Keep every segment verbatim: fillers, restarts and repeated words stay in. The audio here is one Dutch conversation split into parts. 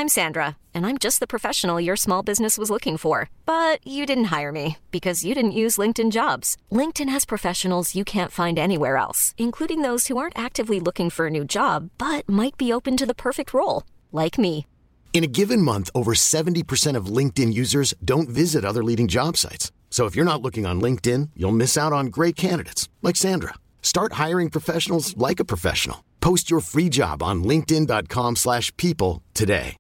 I'm Sandra, and I'm just the professional your small business was looking for. But you didn't hire me because you didn't use LinkedIn Jobs. LinkedIn has professionals you can't find anywhere else, including those who aren't actively looking for a new job, but might be open to the perfect role, like me. In a given month, over seventy percent of LinkedIn users don't visit other leading job sites. So if you're not looking on LinkedIn, you'll miss out on great candidates like Sandra. Start hiring professionals like a professional. Post your free job on linkedin.com slash people today.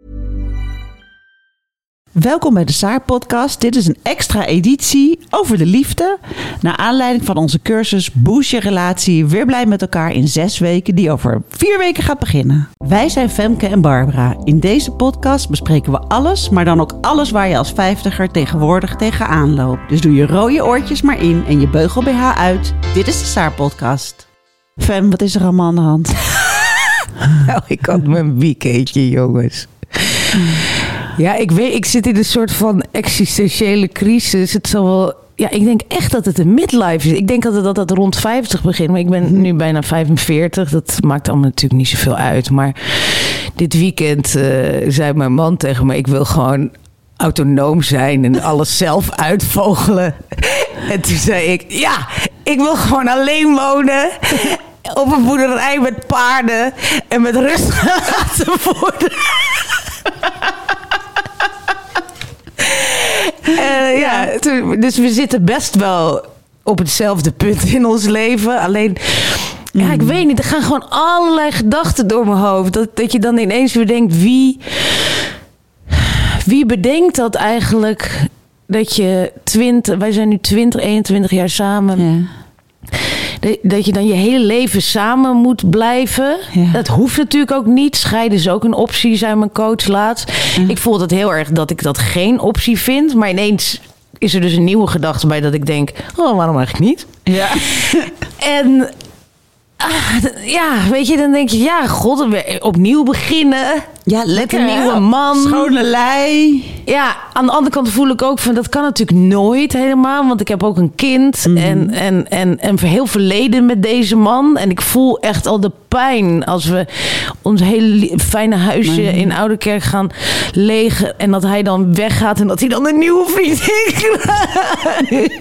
Welkom bij de Saar-podcast. Dit is een extra editie over de liefde. Naar aanleiding van onze cursus Boost je relatie. Weer blij met elkaar in zes weken die over vier weken gaat beginnen. Wij zijn Femke en Barbara. In deze podcast bespreken we alles, maar dan ook alles waar je als vijftiger tegenwoordig tegenaan loopt. Dus doe je rode oortjes maar in en je beugel B H uit. Dit is de Saar-podcast. Fem, wat is er allemaal aan de hand? Nou, ik had mijn weekendje, jongens. Ja, ik weet, ik zit in een soort van existentiële crisis. Het zal wel, ja, ik denk echt dat het een midlife is. Ik denk dat het, dat het rond vijftig begint, maar ik ben nu bijna vijfenveertig. Dat maakt allemaal natuurlijk niet zoveel uit. Maar dit weekend uh, zei mijn man tegen me, ik wil gewoon autonoom zijn en alles zelf uitvogelen. En toen zei ik, ja, ik wil gewoon alleen wonen. Op een boerderij met paarden en met rust laten worden. Uh, ja, toen, dus we zitten best wel op hetzelfde punt in ons leven. Alleen, ja, ik weet niet, er gaan gewoon allerlei gedachten door mijn hoofd. Dat, dat je dan ineens weer denkt, wie, wie bedenkt dat eigenlijk? Dat je twintig, wij zijn nu twintig, eenentwintig jaar samen. Ja. Dat je dan je hele leven samen moet blijven. Ja. Dat hoeft natuurlijk ook niet. Scheiden is ook een optie, zei mijn coach laatst. Ja. Ik voel het heel erg dat ik dat geen optie vind. Maar ineens is er dus een nieuwe gedachte bij dat ik denk, oh, waarom eigenlijk niet? Ja. En ah, ja, weet je, dan denk je, ja, god, opnieuw beginnen. Ja, lekker. Een nieuwe man. Schone lei. Ja, aan de andere kant voel ik ook van, dat kan natuurlijk nooit helemaal. Want ik heb ook een kind. Mm-hmm. En, en, en, en heel verleden met deze man. En ik voel echt al de pijn als we ons hele fijne huisje mm-hmm. in Ouderkerk gaan legen. En dat hij dan weggaat en dat hij dan een nieuwe vriendin krijgt.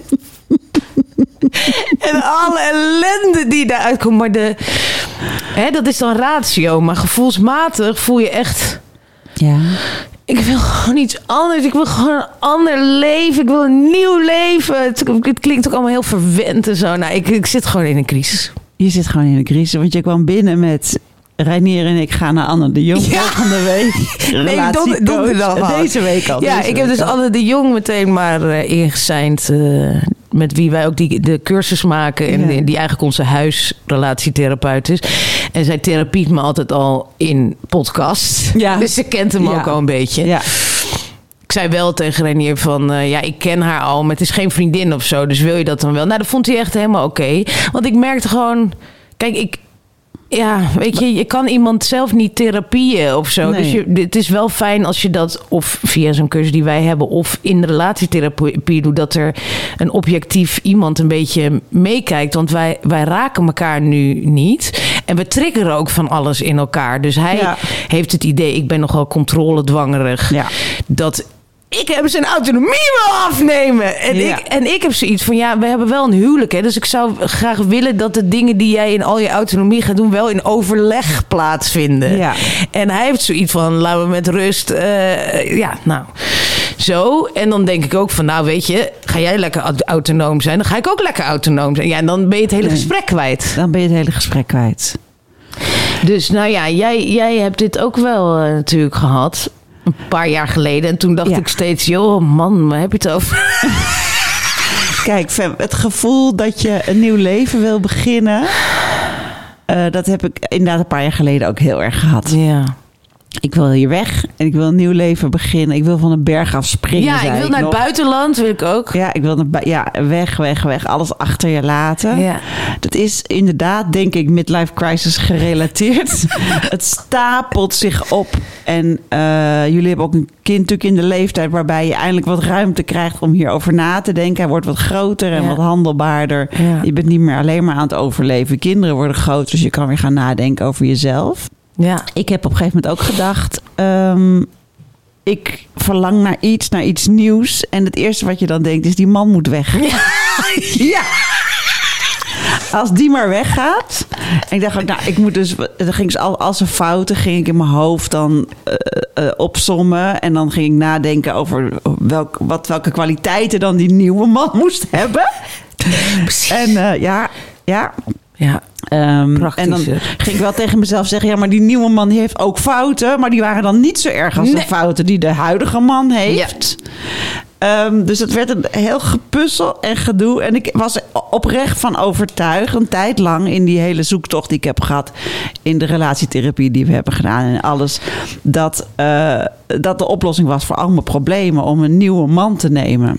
En alle ellende die daaruit komt. Maar de, hè, dat is dan ratio. Maar gevoelsmatig voel je echt, ja, ik wil gewoon iets anders. Ik wil gewoon een ander leven. Ik wil een nieuw leven. Het, het klinkt ook allemaal heel verwend en zo. Nou, ik, ik zit gewoon in een crisis. Je zit gewoon in een crisis. Want je kwam binnen met Reinier en ik gaan naar Anne de Jong ja. volgende week. Nee, don, donderdag. Deze week al. Ja, ik heb dus al. Anne de Jong meteen maar uh, ingeseind. Uh, met wie wij ook die, de cursus maken. En ja. die, die eigenlijk onze huisrelatietherapeut is. En zij therapiet me altijd al in podcast. Ja. Dus ze kent hem ja. ook al een beetje. Ja. Ik zei wel tegen Reinier van, uh, ja, ik ken haar al, maar het is geen vriendin of zo. Dus wil je dat dan wel? Nou, dat vond hij echt helemaal oké. Okay. Want ik merkte gewoon, kijk, ik... Ja, weet je, je kan iemand zelf niet therapieën of zo. Nee. Dus je, het is wel fijn als je dat of via zo'n cursus die wij hebben of in de relatietherapie doet, dat er een objectief iemand een beetje meekijkt. Want wij, wij raken elkaar nu niet. En we triggeren ook van alles in elkaar. Dus hij ja. heeft het idee, ik ben nogal controledwangerig. Ja. Dat ik heb zijn autonomie wil afnemen. En, ja. ik, en ik heb zoiets van, ja, we hebben wel een huwelijk. Hè, dus ik zou graag willen dat de dingen die jij in al je autonomie gaat doen, wel in overleg plaatsvinden. Ja. En hij heeft zoiets van, laten we met rust. Uh, ja, nou, zo. En dan denk ik ook van, nou weet je, ga jij lekker autonoom zijn, dan ga ik ook lekker autonoom zijn. Ja, en dan ben je het hele nee. gesprek kwijt. Dan ben je het hele gesprek kwijt. Dus nou ja, jij, jij hebt dit ook wel uh, natuurlijk gehad. Een paar jaar geleden. En toen dacht ja. ik steeds, joh man, waar heb je het over? Kijk, Fem, het gevoel dat je een nieuw leven wil beginnen, Uh, dat heb ik inderdaad een paar jaar geleden ook heel erg gehad. Ja. Ik wil hier weg en ik wil een nieuw leven beginnen. Ik wil van een berg af springen. Ja, ik wil ik naar nog. het buitenland, wil ik ook. Ja, ik wil naar, ja, weg, weg, weg. Alles achter je laten. Ja. Dat is inderdaad, denk ik, midlife crisis gerelateerd. Het stapelt zich op. En uh, jullie hebben ook een kind natuurlijk in de leeftijd waarbij je eindelijk wat ruimte krijgt om hierover na te denken. Hij wordt wat groter en ja. wat handelbaarder. Ja. Je bent niet meer alleen maar aan het overleven. Kinderen worden groter, dus je kan weer gaan nadenken over jezelf. Ja. Ik heb op een gegeven moment ook gedacht... Um, ik verlang naar iets, naar iets nieuws. En het eerste wat je dan denkt is, die man moet weg. Ja. Ja. Als die maar weggaat. En ik dacht ook, nou, ik moet dus... Dan ging ze al, al zijn fouten ging ik in mijn hoofd dan uh, uh, opsommen. En dan ging ik nadenken over welk, wat, welke kwaliteiten dan die nieuwe man moest hebben. Precies. En uh, ja, ja... Ja, um, en dan ging ik wel tegen mezelf zeggen... ja, maar die nieuwe man die heeft ook fouten... maar die waren dan niet zo erg als nee. de fouten die de huidige man heeft. Ja. Um, dus het werd een heel gepuzzel en gedoe. En ik was oprecht van overtuigd... een tijd lang in die hele zoektocht die ik heb gehad... in de relatietherapie die we hebben gedaan en alles... dat, uh, dat de oplossing was voor al mijn problemen... om een nieuwe man te nemen...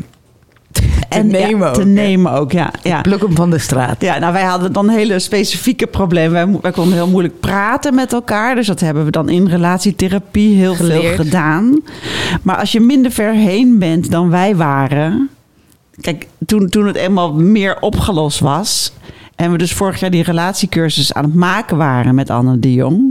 Te en, nemen ja, ook. Te nemen ook, ja. ja. Pluk hem van de straat. Ja, nou, wij hadden dan hele specifieke problemen. Wij, wij konden heel moeilijk praten met elkaar. Dus dat hebben we dan in relatietherapie heel Geleerd. veel gedaan. Maar als je minder ver heen bent dan wij waren... Kijk, toen, toen het eenmaal meer opgelost was... en we dus vorig jaar die relatiecursus aan het maken waren met Anne de Jong...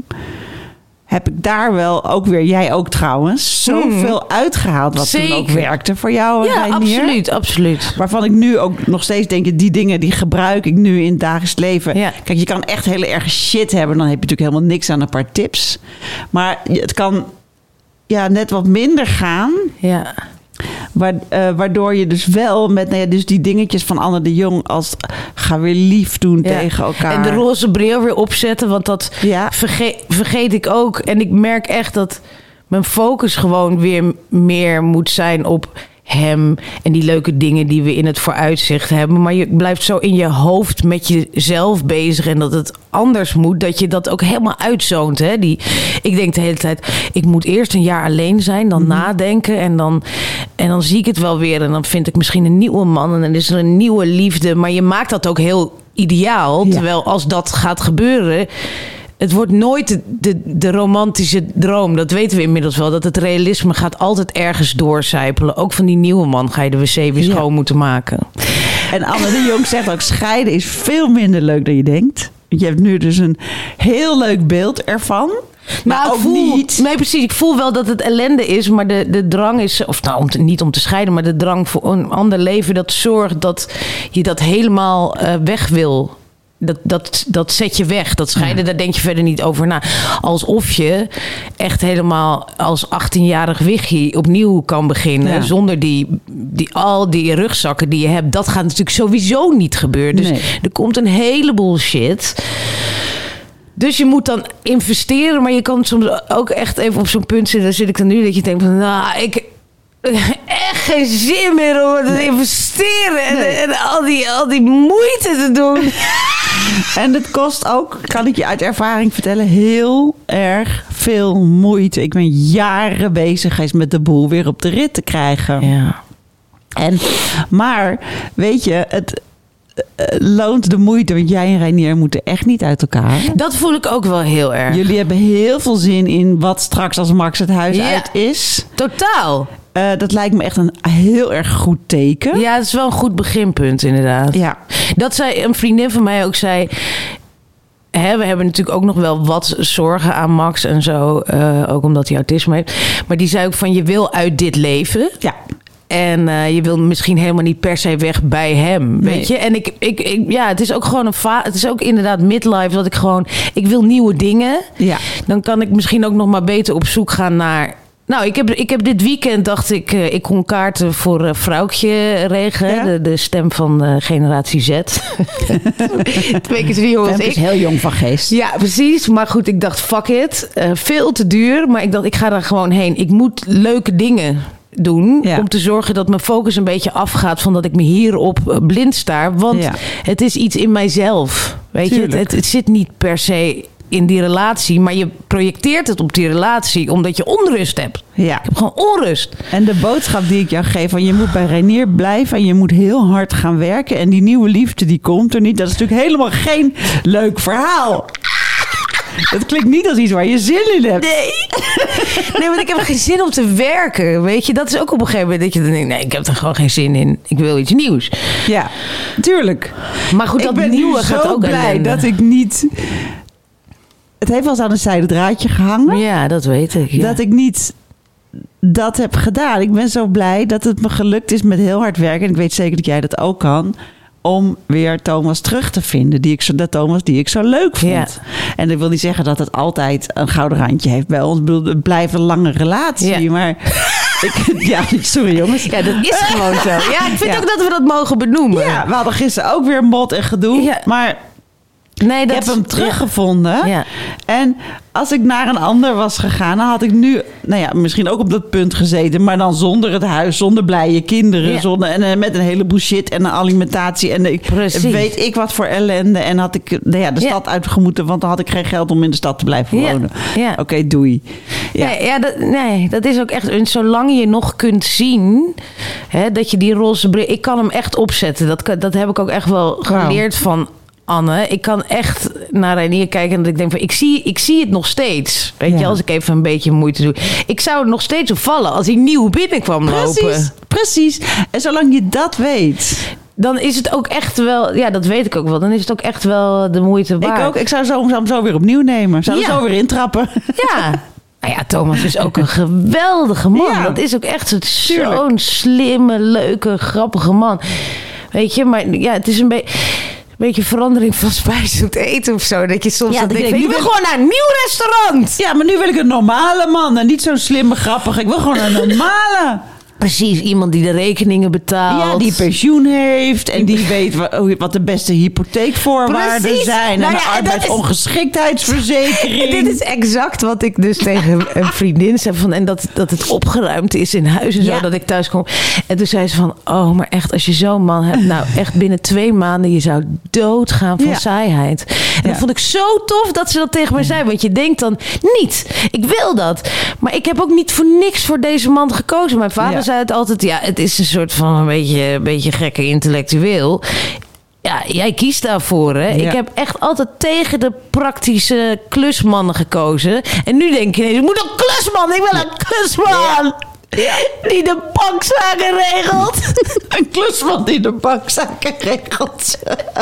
heb ik daar wel ook weer, jij ook trouwens, zoveel hmm. uitgehaald wat Zeker. toen ook werkte voor jou. Ja, Reinier. absoluut, absoluut. Waarvan ik nu ook nog steeds denk, die dingen die gebruik ik nu in het dagelijks leven. Ja. Kijk, je kan echt hele erge shit hebben, dan heb je natuurlijk helemaal niks aan een paar tips. Maar het kan ja, net wat minder gaan. Ja. Waardoor je dus wel met nou ja, dus die dingetjes van Anne de Jong als ga weer lief doen ja. tegen elkaar. En de roze bril weer opzetten, want dat ja. vergeet, vergeet ik ook. En ik merk echt dat mijn focus gewoon weer meer moet zijn op hem en die leuke dingen die we in het vooruitzicht hebben. Maar je blijft zo in je hoofd met jezelf bezig en dat het anders moet, dat je dat ook helemaal uitzoont. Hè? Die, ik denk de hele tijd, ik moet eerst een jaar alleen zijn, dan mm-hmm. nadenken en dan, en dan zie ik het wel weer en dan vind ik misschien een nieuwe man en dan is er een nieuwe liefde. Maar je maakt dat ook heel ideaal, ja. terwijl als dat gaat gebeuren... Het wordt nooit de, de, de romantische droom. Dat weten we inmiddels wel. Dat het realisme gaat altijd ergens doorcijpelen. Ook van die nieuwe man ga je de wc weer schoon ja. moeten maken. En Anne de Jong zegt ook, scheiden is veel minder leuk dan je denkt. Je hebt nu dus een heel leuk beeld ervan. Maar nou, ook voel, niet. Nee, precies. Ik voel wel dat het ellende is, maar de, de drang is... Of nou, om te, niet om te scheiden, maar de drang voor een ander leven... dat zorgt dat je dat helemaal uh, weg wil... Dat, dat, dat zet je weg. Dat scheiden, ja. daar denk je verder niet over na. Alsof je echt helemaal als achttienjarig wichie opnieuw kan beginnen. Ja. Zonder die, die, al die rugzakken die je hebt. Dat gaat natuurlijk sowieso niet gebeuren. Dus nee. er komt een heleboel shit. Dus je moet dan investeren. Maar je kan soms ook echt even op zo'n punt zitten. Daar zit ik dan nu dat je denkt van... Nou, ik... echt geen zin meer om te investeren en, nee. en al, die, al die moeite te doen. En het kost ook, kan ik je uit ervaring vertellen, heel erg veel moeite. Ik ben jaren bezig geweest met de boel weer op de rit te krijgen. Ja. En, maar, weet je, het... Uh, loont de moeite, want jij en Reinier moeten echt niet uit elkaar. Dat voel ik ook wel heel erg. Jullie hebben heel veel zin in wat straks als Max het huis ja, uit is. Totaal. Uh, dat lijkt me echt een heel erg goed teken. Ja, het is wel een goed beginpunt inderdaad. Ja. Dat zei een vriendin van mij ook zei... Hè, we hebben natuurlijk ook nog wel wat zorgen aan Max en zo. Uh, ook omdat hij autisme heeft. Maar die zei ook van, je wil uit dit leven... Ja. En uh, je wil misschien helemaal niet per se weg bij hem, weet nee. je? En ik, ik, ik, ja, het is ook gewoon een va- het is ook inderdaad midlife dat ik gewoon, ik wil nieuwe dingen. Ja. Dan kan ik misschien ook nog maar beter op zoek gaan naar. Nou, ik heb, ik heb dit weekend dacht ik, uh, ik kon kaarten voor uh, Vrouwtje regelen, ja? de, de stem van uh, generatie Z. Twee keer zo jong als ik. is heel jong van geest. Ja, precies. Maar goed, ik dacht fuck it, uh, veel te duur. Maar ik dacht, ik ga daar gewoon heen. Ik moet leuke dingen doen ja. om te zorgen dat mijn focus een beetje afgaat van dat ik me hierop blind staar. Want ja. het is iets in mijzelf. Weet Tuurlijk. je, het, het zit niet per se in die relatie, maar je projecteert het op die relatie omdat je onrust hebt. Ja. Ik heb gewoon onrust. En de boodschap die ik jou geef, van je moet bij Reinier blijven en je moet heel hard gaan werken en die nieuwe liefde die komt er niet. Dat is natuurlijk helemaal geen leuk verhaal. Dat klinkt niet als iets waar je zin in hebt. Nee. Nee, want ik heb geen zin om te werken. Weet je, dat is ook op een gegeven moment dat je dan denkt, nee, ik heb er gewoon geen zin in. Ik wil iets nieuws. Ja, tuurlijk. Maar goed, dat ik ben nieuwe nu gaat zo ook blij ellende. dat ik niet het heeft wel eens aan een zijden draadje gehangen. Ja, dat weet ik. Ja. Dat ik niet dat heb gedaan. Ik ben zo blij dat het me gelukt is met heel hard werken. En ik weet zeker dat jij dat ook kan. Om weer Thomas terug te vinden. Die ik zo, de Thomas die ik zo leuk vond. Ja. En dat wil niet zeggen dat het altijd een gouden randje heeft bij ons. Ik bedoel, het blijft een lange relatie. Ja. Maar ik, ja, sorry jongens. Ja, dat is gewoon zo. Ja, ik vind ja. ook dat we dat mogen benoemen. Ja, we hadden gisteren ook weer mot en gedoe. Ja. Maar nee, dat, ik heb hem teruggevonden. Ja. Ja. En als ik naar een ander was gegaan, dan had ik nu, nou ja, misschien ook op dat punt gezeten, maar dan zonder het huis, zonder blije kinderen, ja. zonder, en, en met een heleboel shit en een alimentatie en ik, weet ik wat voor ellende. En had ik nou ja, de ja. stad uitgemoeten, want dan had ik geen geld om in de stad te blijven wonen. Ja. Ja. Oké, okay, doei. Ja, ja, ja dat, nee, dat is ook echt, zolang je nog kunt zien, hè, dat je die roze bril, ik kan hem echt opzetten. Dat, dat heb ik ook echt wel geleerd wow. van Anne. Ik kan echt naar Reinier kijken en dat ik denk van, ik zie, ik zie het nog steeds. Weet ja. je, als ik even een beetje moeite doe. Ik zou er nog steeds op vallen als hij nieuw binnenkwam precies, lopen. Precies. En zolang je dat weet, dan is het ook echt wel, ja, dat weet ik ook wel. Dan is het ook echt wel de moeite waard. Ik ook. Ik zou zo, hem zo weer opnieuw nemen. Zou ja. er zo weer intrappen. Ja. Nou ja, Thomas is ook een geweldige man. Ja. Dat is ook echt zo'n slimme, leuke, grappige man. Weet je, maar ja, het is een beetje Een beetje verandering van spijsend eten of zo. Dat je soms ja, dan denkt, ik wil wil gewoon naar een nieuw restaurant. Ja, maar nu wil ik een normale man. En niet zo'n slimme, grappige. Ik wil gewoon een normale. Precies, iemand die de rekeningen betaalt. Ja, die pensioen heeft. En die weet wat de beste hypotheekvoorwaarden Precies. zijn. Nou ja, en de arbeidsongeschiktheidsverzekering. En dit is exact wat ik dus tegen een vriendin zei. Van, en dat, dat het opgeruimd is in huis en zo. Ja. Dat ik thuis kom. En toen zei ze van, oh, maar echt, als je zo'n man hebt. Nou, echt binnen twee maanden, je zou doodgaan van ja. saaiheid. En ja. dat vond ik zo tof dat ze dat tegen mij zei. Want je denkt dan, niet, ik wil dat. Maar ik heb ook niet voor niks voor deze man gekozen. Mijn vader ja. zei het altijd, ja, het is een soort van een beetje, een beetje gekke intellectueel. Ja, jij kiest daarvoor, hè? Ja. Ik heb echt altijd tegen de praktische klusmannen gekozen. En nu denk je, nee, ik moet een klusman, ik wil een klusman. Ja. Ja. Die de bankzaken regelt. Een klusman die de bankzaken regelt.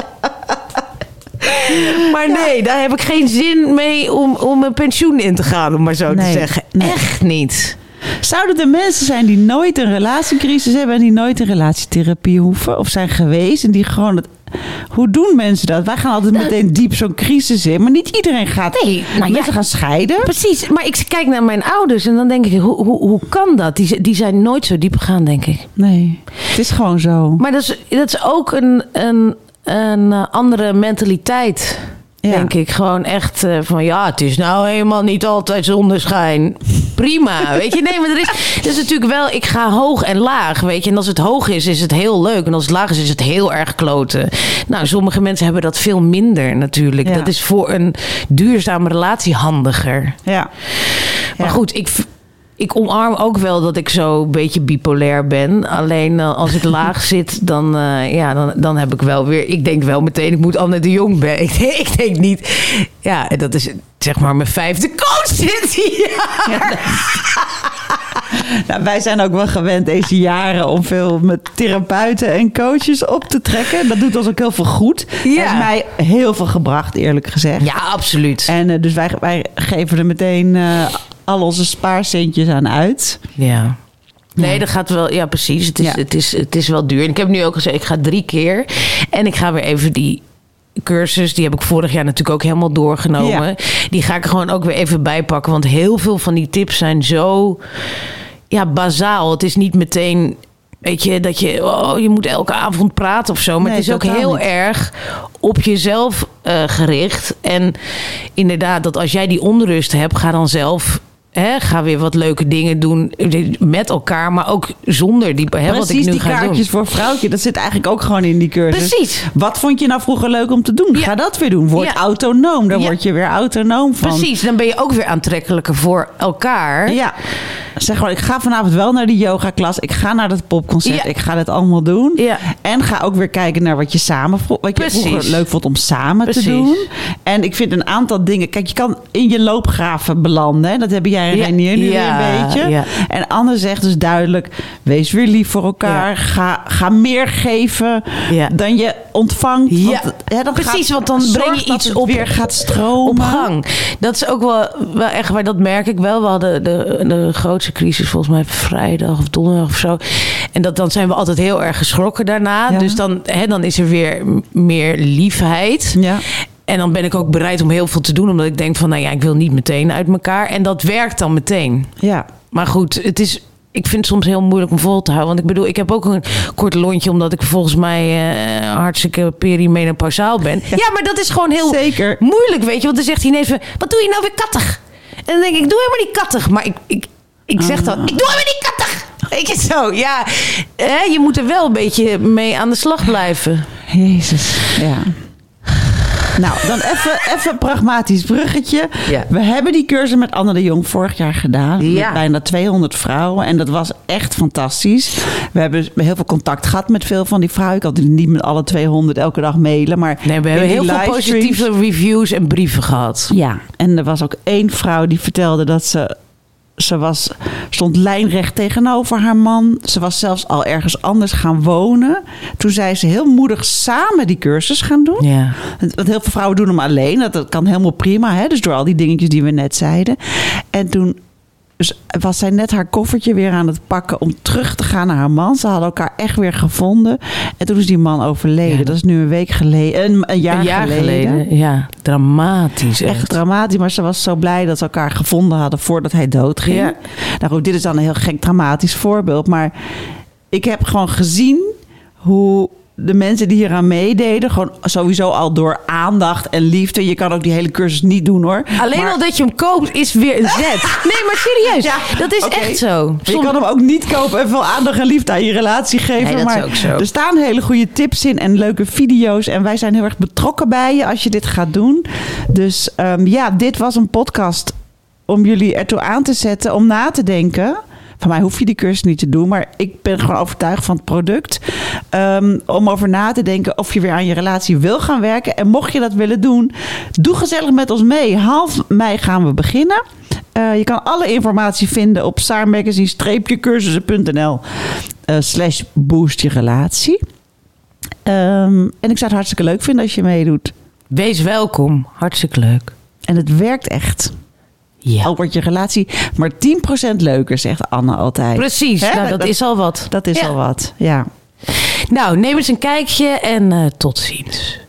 Maar nee, ja. daar heb ik geen zin mee om, om mijn pensioen in te gaan, om maar zo nee. te zeggen. Nee. Echt niet. Zouden er mensen zijn die nooit een relatiecrisis hebben en die nooit een relatietherapie hoeven of zijn geweest en die gewoon het... Hoe doen mensen dat? Wij gaan altijd meteen diep zo'n crisis in, maar niet iedereen gaat. Nee, nou mensen ja, gaan scheiden. Precies, maar ik kijk naar mijn ouders en dan denk ik, hoe, hoe, hoe kan dat? Die, die zijn nooit zo diep gegaan, denk ik. Nee, het is gewoon zo. Maar dat is, dat is ook een, een, een andere mentaliteit. Ja. Denk ik gewoon echt uh, van ja, het is nou helemaal niet altijd zonneschijn. Prima, weet je. Nee, maar er is, er is natuurlijk wel, ik ga hoog en laag, weet je. En als het hoog is, is het heel leuk. En als het laag is, is het heel erg kloten. Nou, sommige mensen hebben dat veel minder natuurlijk. Ja. Dat is voor een duurzame relatie handiger. Ja. Maar ja. goed, ik... Ik omarm ook wel dat ik zo een beetje bipolair ben. Alleen uh, als ik laag zit, dan, uh, ja, dan, dan heb ik wel weer... Ik denk wel meteen, ik moet Anne de Jong ben. Ik, ik denk niet... Ja, dat is zeg maar mijn vijfde coach zit hier. Ja, nou, wij zijn ook wel gewend deze jaren om veel met therapeuten en coaches op te trekken. Dat doet ons ook heel veel goed. Ja. Dat heeft mij heel veel gebracht, eerlijk gezegd. Ja, absoluut. En uh, dus wij, wij geven er meteen... Uh, al onze spaarcentjes aan uit. Ja. Nee, dat gaat wel... Ja, precies. Het is, ja. het is, het is wel duur. En ik heb nu ook gezegd, ik ga drie keer. En ik ga weer even die cursus... Die heb ik vorig jaar natuurlijk ook helemaal doorgenomen. Ja. Die ga ik gewoon ook weer even bijpakken. Want heel veel van die tips zijn zo... Ja, bazaal. Het is niet meteen... Weet je, dat je... Oh, je moet elke avond praten of zo. Maar nee, het is ook heel niet. erg op jezelf uh, gericht. En inderdaad, dat als jij die onrust hebt... Ga dan zelf... Hè, ga weer wat leuke dingen doen met elkaar, maar ook zonder die. Hè, wat ik nu die ga kaartjes doen. voor vrouwtje, dat zit eigenlijk ook gewoon in die cursus. Precies. Wat vond je nou vroeger leuk om te doen? Ja. Ga dat weer doen. Word ja. autonoom. Daar ja. word je weer autonoom van. Precies. Dan ben je ook weer aantrekkelijker voor elkaar. Ja. Zeg gewoon, ik ga vanavond wel naar die yogaklas. Ik ga naar dat popconcert. Ja. Ik ga dit allemaal doen. Ja. En ga ook weer kijken naar wat je samen wat je vroeger leuk vond om samen Precies. te doen. En ik vind een aantal dingen. Kijk, je kan in je loopgraven belanden. Hè? Dat hebben jij en ja. Reinier nu ja. weer een beetje. Ja. En Anne zegt dus duidelijk, wees weer lief voor elkaar. Ja. Ga, ga meer geven ja. dan je ontvangt. Ja. Want, hè, dan Precies, gaat, want dan breng je iets op, weer gaat stromen. Op gang. Dat is ook wel, wel echt waar, dat merk ik wel. We hadden de, de grootste crisis volgens mij vrijdag of donderdag of zo. En dat, dan zijn we altijd heel erg geschrokken daarna. Ja. Dus dan, hè, dan is er weer meer liefheid. Ja. En dan ben ik ook bereid om heel veel te doen. Omdat ik denk van, nou ja, ik wil niet meteen uit elkaar. En dat werkt dan meteen. Ja. Maar goed, het is... Ik vind het soms heel moeilijk om vol te houden. Want ik bedoel, ik heb ook een kort lontje... omdat ik volgens mij uh, hartstikke perimenopausaal ben. Ja. ja, maar dat is gewoon heel Zeker. moeilijk, weet je. Want dan zegt hij ineens van... wat doe je nou weer kattig? En dan denk ik, ik doe helemaal niet kattig. Maar ik, ik, ik zeg dan, ik doe helemaal niet kattig. Weet je zo, ja. Hè, je moet er wel een beetje mee aan de slag blijven. Jezus, ja. Nou, dan even een pragmatisch bruggetje. Ja. We hebben die cursus met Anne de Jong vorig jaar gedaan. Ja. Met bijna tweehonderd vrouwen. En dat was echt fantastisch. We hebben heel veel contact gehad met veel van die vrouwen. Ik had niet met alle tweehonderd elke dag mailen. Maar nee, we hebben heel veel positieve reviews en brieven gehad. Ja, en er was ook één vrouw die vertelde dat ze... Ze was, stond lijnrecht tegenover haar man. Ze was zelfs al ergens anders gaan wonen. Toen zei ze heel moedig samen die cursus gaan doen. Ja. Want heel veel vrouwen doen hem alleen. Dat, dat kan helemaal prima. Hè? Dus door al die dingetjes die we net zeiden. En toen dus was zij net haar koffertje weer aan het pakken om terug te gaan naar haar man. Ze hadden elkaar echt weer gevonden. En toen is die man overleden. Ja. Dat is nu een week geleden. Een, een jaar, een jaar geleden. geleden. Ja, dramatisch. Echt. echt dramatisch. Maar ze was zo blij dat ze elkaar gevonden hadden voordat hij doodging. Ja. Nou goed, dit is dan een heel gek dramatisch voorbeeld. Maar ik heb gewoon gezien hoe... de mensen die hier aan meededen, gewoon sowieso al door aandacht en liefde. Je kan ook die hele cursus niet doen, hoor. Alleen maar... al dat je hem koopt is weer een zet. Nee, maar serieus. Ja, dat is okay. echt zo. Je kan hem ook niet kopen en veel aandacht en liefde aan je relatie geven. Nee, dat maar is ook zo. Er staan hele goede tips in en leuke video's. En wij zijn heel erg betrokken bij je als je dit gaat doen. Dus um, ja, dit was een podcast om jullie ertoe aan te zetten om na te denken. Van mij hoef je die cursus niet te doen, maar ik ben gewoon overtuigd van het product. Um, om over na te denken of je weer aan je relatie wil gaan werken. En mocht je dat willen doen, doe gezellig met ons mee. Half mei gaan we beginnen. Uh, je kan alle informatie vinden op saarmagazine-cursussen punt n l uh, slash boost je relatie. Um, en ik zou het hartstikke leuk vinden als je meedoet. Wees welkom. Hartstikke leuk. En het werkt echt. Ja. Al wordt je relatie maar tien procent leuker, zegt Anne altijd. Precies, nou, dat, dat is al wat. Dat is ja. al wat, ja. Nou, neem eens een kijkje en uh, tot ziens.